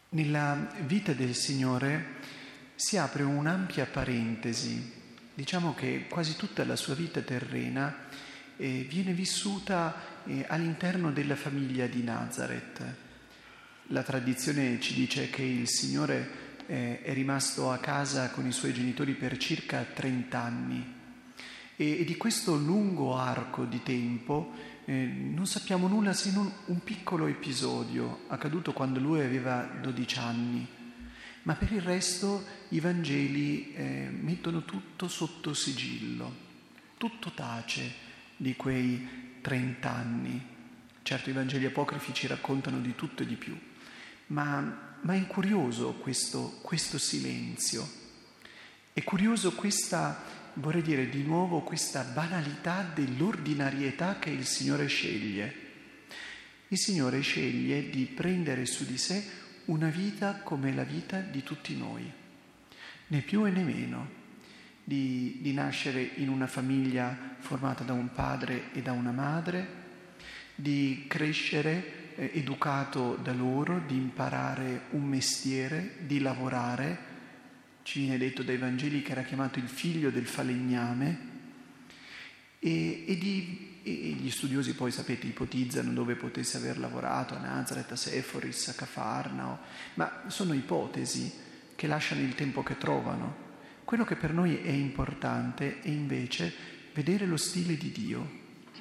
Nella vita del Signore si apre un'ampia parentesi. Diciamo che quasi tutta la sua vita terrena viene vissuta all'interno della famiglia di Nazareth. La tradizione ci dice che il Signore è rimasto a casa con i suoi genitori per circa 30 anni e di questo lungo arco di tempo non sappiamo nulla se non un piccolo episodio accaduto quando lui aveva 12 anni, ma per il resto i Vangeli mettono tutto sotto sigillo, tutto tace di quei 30 anni. Certo, i Vangeli apocrifi ci raccontano di tutto e di più, ma è curioso questo silenzio, è curioso vorrei dire di nuovo questa banalità dell'ordinarietà che il Signore sceglie. Il Signore sceglie di prendere su di sé una vita come la vita di tutti noi, né più e né meno, di nascere in una famiglia formata da un padre e da una madre, di crescere educato da loro, di imparare un mestiere, di lavorare. Ci viene detto dai Vangeli che era chiamato il figlio del falegname e gli studiosi poi, sapete, ipotizzano dove potesse aver lavorato, a Nazareth, a Seforis, a Cafarnao, ma sono ipotesi che lasciano il tempo che trovano. Quello che per noi è importante è invece vedere lo stile di Dio,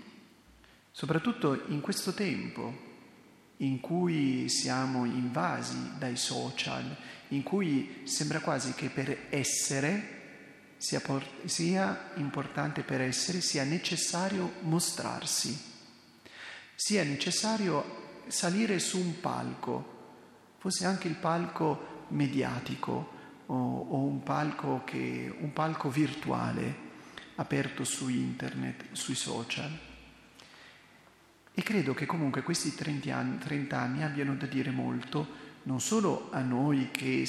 soprattutto in questo tempo in cui siamo invasi dai social, in cui sembra quasi che per essere sia importante, per essere sia necessario mostrarsi, sia necessario salire su un palco, forse anche il palco mediatico o un palco virtuale aperto su internet, sui social. E credo che comunque questi 30 anni abbiano da dire molto, non solo a noi che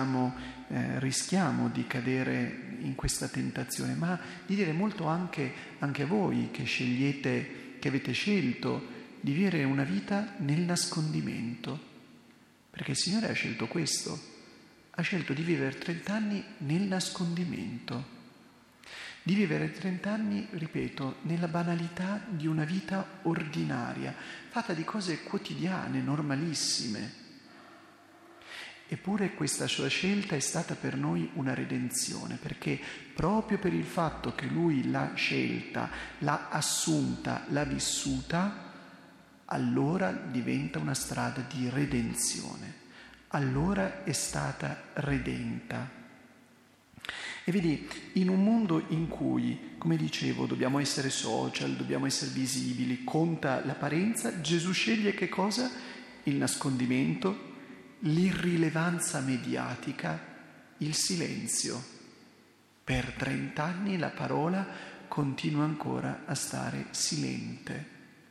rischiamo di cadere in questa tentazione, ma di dire molto anche a voi che avete scelto di vivere una vita nel nascondimento. Perché il Signore ha scelto questo, ha scelto di vivere 30 anni nel nascondimento. Di vivere 30 anni, ripeto, nella banalità di una vita ordinaria, fatta di cose quotidiane, normalissime. Eppure questa sua scelta è stata per noi una redenzione, perché proprio per il fatto che Lui l'ha scelta, l'ha assunta, l'ha vissuta, allora diventa una strada di redenzione. Allora è stata redenta. E vedi, in un mondo in cui, come dicevo, dobbiamo essere social, dobbiamo essere visibili, conta l'apparenza, Gesù sceglie che cosa? Il nascondimento, l'irrilevanza mediatica, il silenzio. Per 30 anni la parola continua ancora a stare silente.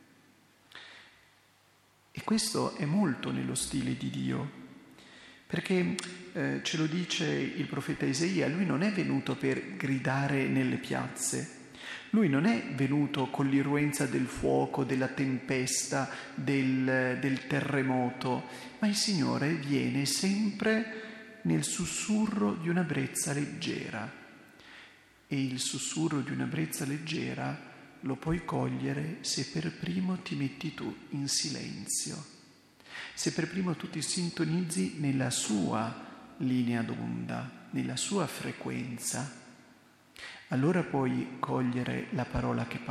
E questo è molto nello stile di Dio. Perché ce lo dice il profeta Isaia, lui non è venuto per gridare nelle piazze, lui non è venuto con l'irruenza del fuoco, della tempesta, del terremoto, ma il Signore viene sempre nel sussurro di una brezza leggera. E il sussurro di una brezza leggera lo puoi cogliere se per primo ti metti tu in silenzio. Se per primo tu ti sintonizzi nella sua linea d'onda, nella sua frequenza, allora puoi cogliere la parola che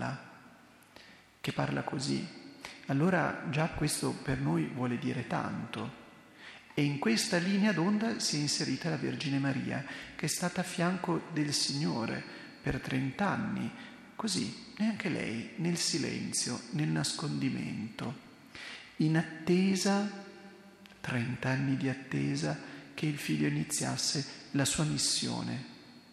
parla così. Allora già questo per noi vuole dire tanto. E in questa linea d'onda si è inserita la Vergine Maria, che è stata a fianco del Signore per 30 anni, così, neanche lei, nel silenzio, nel nascondimento. In attesa, 30 anni di attesa, che il Figlio iniziasse la sua missione.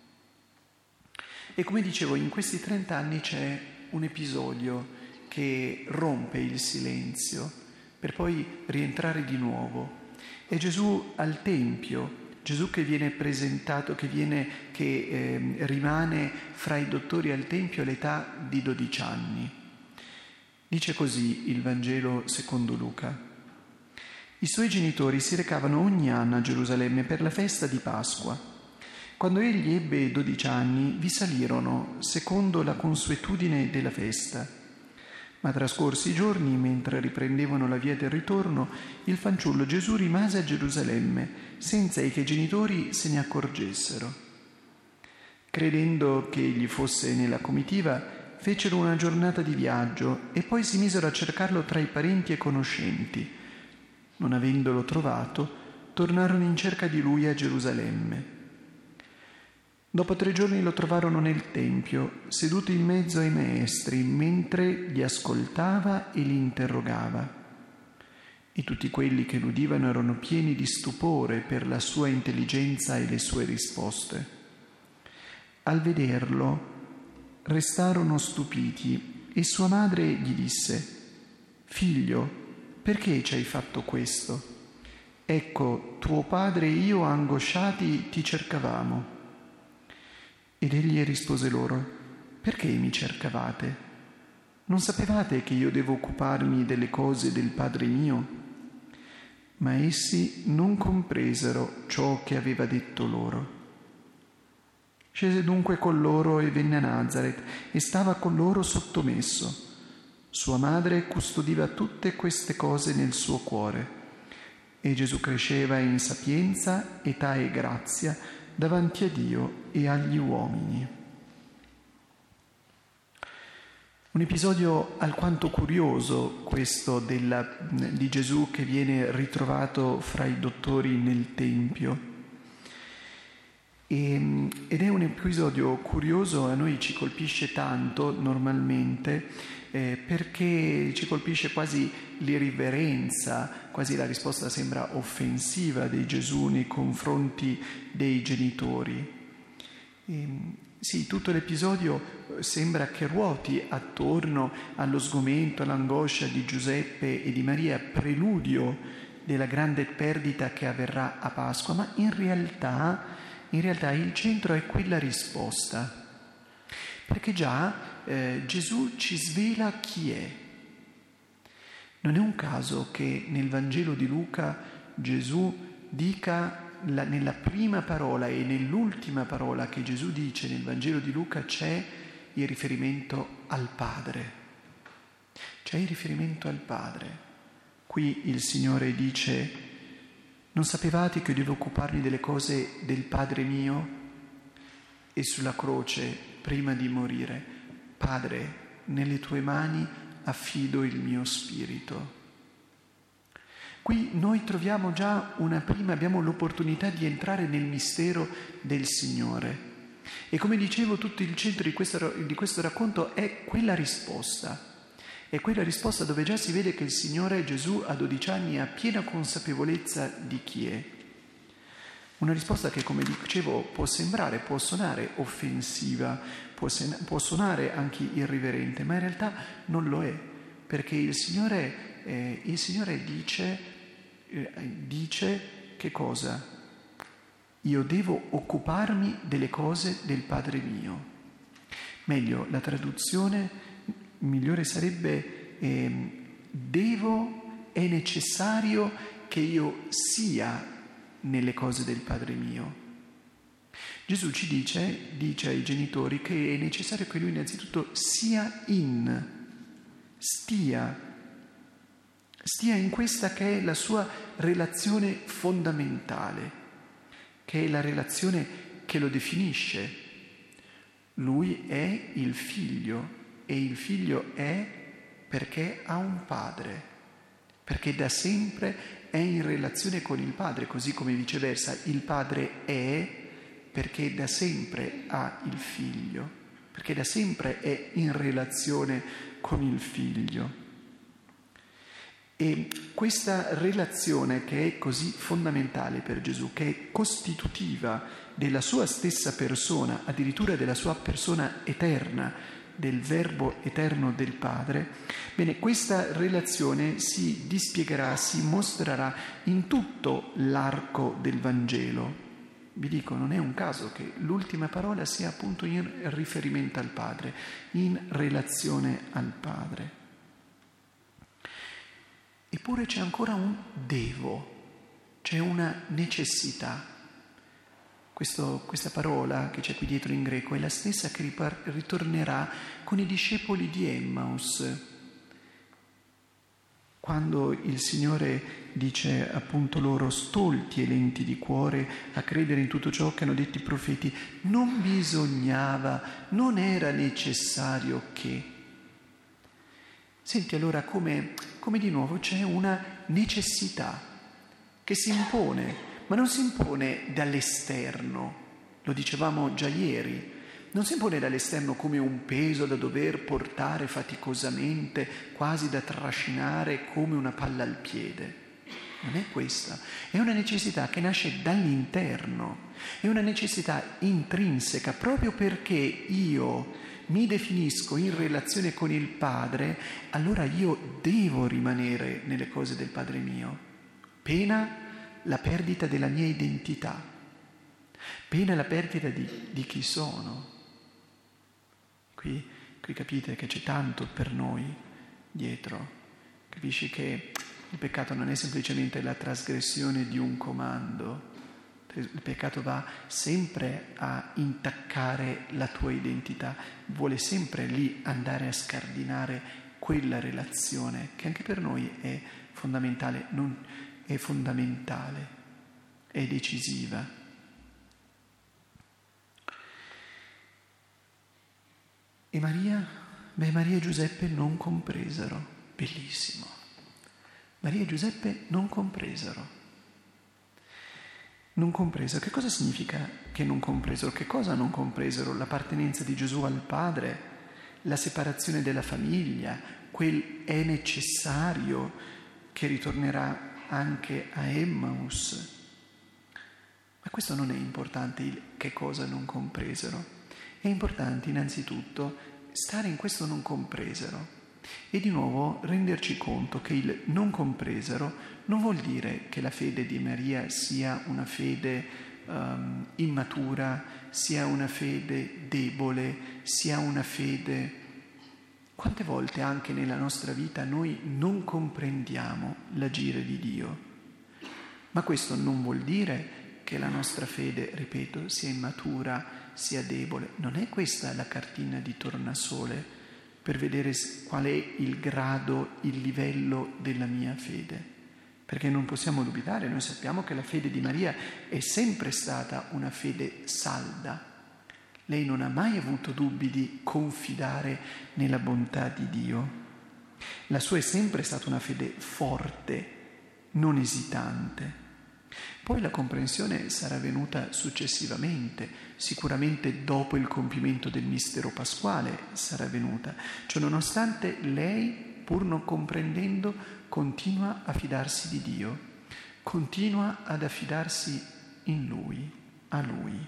E come dicevo, in questi 30 anni c'è un episodio che rompe il silenzio per poi rientrare di nuovo. È Gesù al Tempio, Gesù che viene presentato, che rimane fra i dottori al Tempio all'età di 12 anni. Dice così il Vangelo secondo Luca: I suoi genitori si recavano ogni anno a Gerusalemme per la festa di Pasqua. Quando egli ebbe 12 anni, vi salirono secondo la consuetudine della festa. Ma trascorsi i giorni, mentre riprendevano la via del ritorno, il fanciullo Gesù rimase a Gerusalemme, senza che i genitori se ne accorgessero. Credendo che egli fosse nella comitiva, fecero una giornata di viaggio e poi si misero a cercarlo tra i parenti e conoscenti. Non avendolo trovato, tornarono in cerca di lui a Gerusalemme. Dopo 3 giorni lo trovarono nel tempio, seduto in mezzo ai maestri, mentre li ascoltava e li interrogava. E tutti quelli che l'udivano erano pieni di stupore per la sua intelligenza e le sue risposte. Al vederlo, restarono stupiti e sua madre gli disse: «Figlio, perché ci hai fatto questo? Ecco, tuo padre e io angosciati ti cercavamo». Ed egli rispose loro: «Perché mi cercavate? Non sapevate che io devo occuparmi delle cose del Padre mio?» Ma essi non compresero ciò che aveva detto loro. Scese dunque con loro e venne a Nazaret e stava con loro sottomesso. Sua madre custodiva tutte queste cose nel suo cuore. E Gesù cresceva in sapienza, età e grazia davanti a Dio e agli uomini. Un episodio alquanto curioso questo di Gesù che viene ritrovato fra i dottori nel Tempio. Ed è un episodio curioso, a noi ci colpisce tanto normalmente, perché ci colpisce quasi l'irriverenza, quasi la risposta sembra offensiva di Gesù nei confronti dei genitori. Sì, tutto l'episodio sembra che ruoti attorno allo sgomento, all'angoscia di Giuseppe e di Maria, preludio della grande perdita che avverrà a Pasqua, ma in realtà il centro è quella risposta, perché già Gesù ci svela chi è. Non è un caso che nel Vangelo di Luca Gesù dica nella prima parola e nell'ultima parola che Gesù dice nel Vangelo di Luca c'è il riferimento al Padre. C'è il riferimento al Padre. Qui il Signore dice: «Non sapevate che io devo occuparmi delle cose del Padre mio?» E sulla croce, prima di morire: «Padre, nelle tue mani affido il mio spirito». Qui noi troviamo già abbiamo l'opportunità di entrare nel mistero del Signore. E come dicevo, tutto il centro di questo racconto è quella risposta. È quella risposta dove già si vede che il Signore Gesù a 12 anni ha piena consapevolezza di chi è. Una risposta che, come dicevo, può suonare offensiva, può suonare anche irriverente, ma in realtà non lo è, perché il Signore dice che cosa? Io devo occuparmi delle cose del Padre mio. Meglio, la traduzione migliore sarebbe è necessario che io sia nelle cose del Padre mio. Gesù ci dice ai genitori che è necessario che lui innanzitutto stia in questa che è la sua relazione fondamentale, che è la relazione che lo definisce. Lui è il figlio e il figlio è perché ha un padre, perché da sempre è in relazione con il padre, così come viceversa il padre è perché da sempre ha il figlio, perché da sempre è in relazione con il figlio. E questa relazione che è così fondamentale per Gesù, che è costitutiva della sua stessa persona, addirittura della sua persona eterna, del Verbo eterno del Padre, bene, questa relazione si dispiegherà, si mostrerà in tutto l'arco del Vangelo. Vi dico, non è un caso che l'ultima parola sia appunto in riferimento al Padre, in relazione al Padre. eppure c'è ancora un devo, c'è una necessità. Questa parola che c'è qui dietro in greco è la stessa che ritornerà con i discepoli di Emmaus, quando il Signore dice appunto loro: stolti e lenti di cuore a credere in tutto ciò che hanno detto i profeti, non bisognava, non era necessario che. Senti allora come di nuovo c'è una necessità che si impone, ma non si impone dall'esterno, lo dicevamo già ieri, non si impone dall'esterno come un peso da dover portare faticosamente, quasi da trascinare come una palla al piede. Non è questa, è una necessità che nasce dall'interno, è una necessità intrinseca, proprio perché io mi definisco in relazione con il Padre, allora io devo rimanere nelle cose del Padre mio, pena la perdita della mia identità, pena la perdita di chi sono. Qui capite che c'è tanto per noi dietro, capisci che il peccato non è semplicemente la trasgressione di un comando, il peccato va sempre a intaccare la tua identità, vuole sempre lì andare a scardinare quella relazione che anche per noi è fondamentale, è decisiva. E Maria? Maria e Giuseppe non compresero, bellissimo. Maria e Giuseppe non compresero. Non compresero. Che cosa significa che non compresero? Che cosa non compresero? L'appartenenza di Gesù al Padre, la separazione della famiglia, quel è necessario che ritornerà anche a Emmaus. Ma questo non è importante, il che cosa non compresero. È importante innanzitutto stare in questo non compresero e di nuovo renderci conto che il non compresero non vuol dire che la fede di Maria sia una fede immatura, sia una fede debole, sia una fede... Quante volte anche nella nostra vita noi non comprendiamo l'agire di Dio, ma questo non vuol dire che la nostra fede, ripeto, sia immatura, sia debole. Non è questa la cartina di tornasole per vedere qual è il grado, il livello della mia fede, perché non possiamo dubitare, noi sappiamo che la fede di Maria è sempre stata una fede salda. Lei non ha mai avuto dubbi di confidare nella bontà di Dio. La sua è sempre stata una fede forte, non esitante. Poi la comprensione sarà venuta successivamente, sicuramente dopo il compimento del mistero pasquale sarà venuta. Cioè, nonostante lei, pur non comprendendo, continua a fidarsi di Dio, continua ad affidarsi in Lui, a Lui.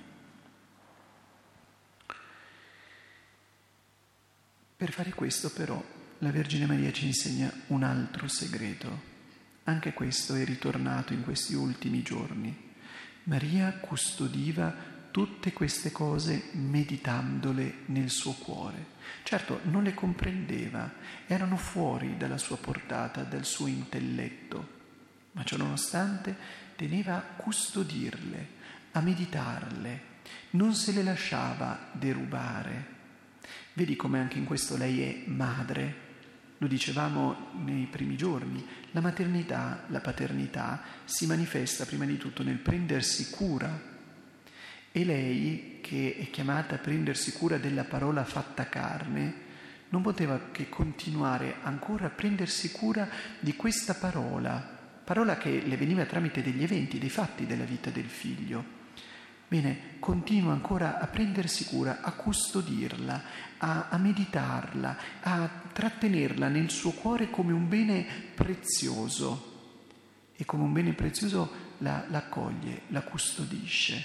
Per fare questo però la Vergine Maria ci insegna un altro segreto. Anche questo è ritornato in questi ultimi giorni. Maria custodiva tutte queste cose meditandole nel suo cuore. Certo, non le comprendeva, erano fuori dalla sua portata, dal suo intelletto, ma ciononostante teneva a custodirle, a meditarle, non se le lasciava derubare. Vedi come anche in questo lei è madre. Lo dicevamo nei primi giorni, la maternità, la paternità si manifesta prima di tutto nel prendersi cura. E lei, che è chiamata a prendersi cura della parola fatta carne, non poteva che continuare ancora a prendersi cura di questa parola che le veniva tramite degli eventi, dei fatti della vita del figlio. Bene, continua ancora a prendersi cura, a custodirla, a meditarla, a trattenerla nel suo cuore come un bene prezioso, e come un bene prezioso la accoglie, la custodisce.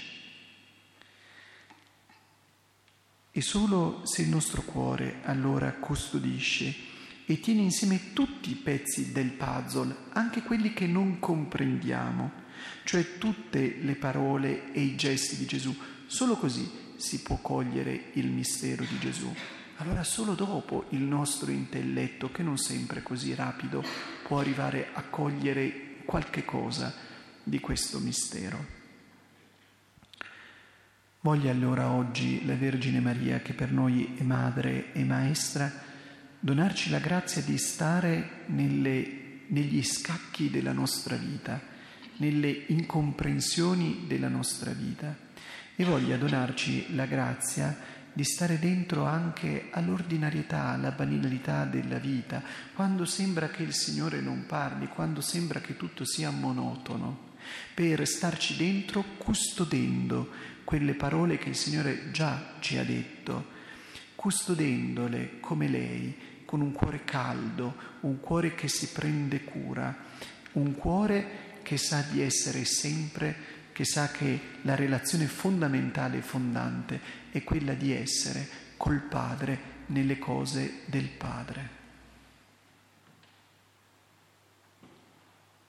E solo se il nostro cuore allora custodisce e tiene insieme tutti i pezzi del puzzle, anche quelli che non comprendiamo, cioè tutte le parole e i gesti di Gesù, solo così si può cogliere il mistero di Gesù. allora solo dopo il nostro intelletto, che non sempre è così rapido, può arrivare a cogliere qualche cosa di questo mistero. Voglia allora oggi la Vergine Maria, che per noi è madre e maestra, donarci la grazia di stare negli scacchi della nostra vita, nelle incomprensioni della nostra vita, e voglia donarci la grazia di stare dentro anche all'ordinarietà, alla banalità della vita, quando sembra che il Signore non parli, quando sembra che tutto sia monotono, per starci dentro custodendo quelle parole che il Signore già ci ha detto, custodendole come lei, con un cuore caldo, un cuore che si prende cura, un cuore che sa di essere sempre, che sa che la relazione fondamentale e fondante è quella di essere col Padre nelle cose del Padre.